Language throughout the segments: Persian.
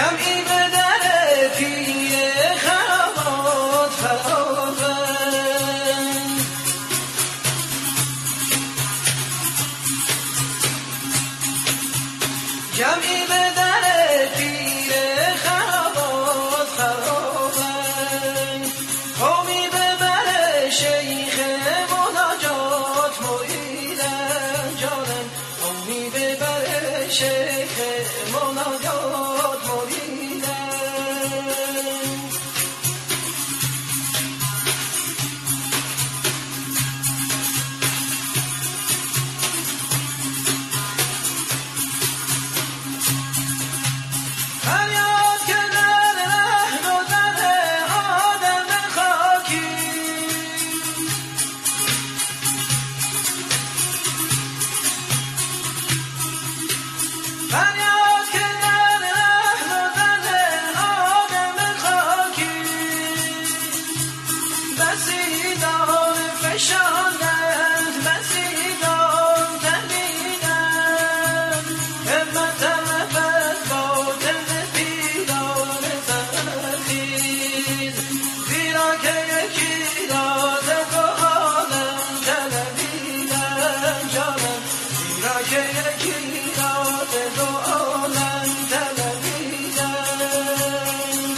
جمعی به در پیر خرابات خرابند، جمعی به در پیر خرابات خرابند، قومی به بر شیخ مناجات مریدن جانم، قومی به بر شیخ مناجات مریدن. فریاد که در رهگذر آدم خاکی، فریاد که در رهگذر آدم خاکی، بسیدان فشاندند بسیدان تنیدند، همت نفس باطن پیران سرخیز، زیرا که یکی راز دو عالم طلبیدند جانم، زیرا که یکی راز دو عالم طلبیدند.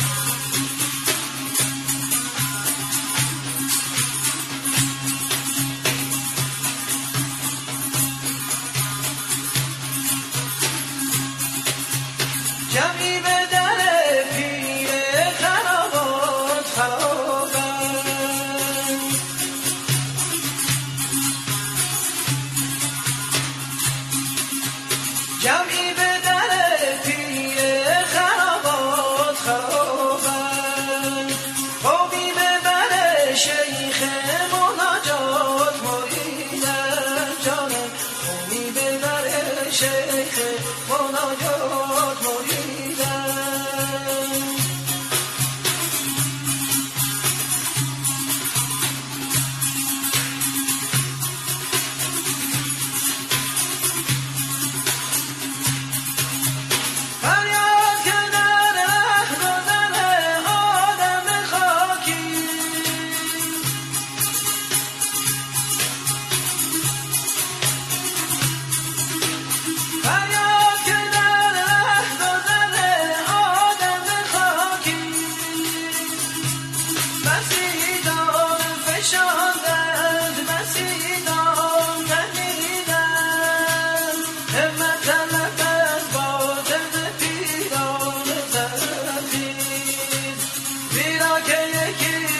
جمعی به در پیر خرابات خرابند، جمعی به در پیر خرابات خرابند، قومی به بر شیخ مناجات مریدن جانم، قومی به بر شیخ مناجات مریدن. فریاد که در رهگذر آدم خاکی، فریاد که در رهگذر آدم خاکی، بسیدان فشاندند بسیدان تنیدند، همت نفس باطن پیران سرخیز، زیرا که یکی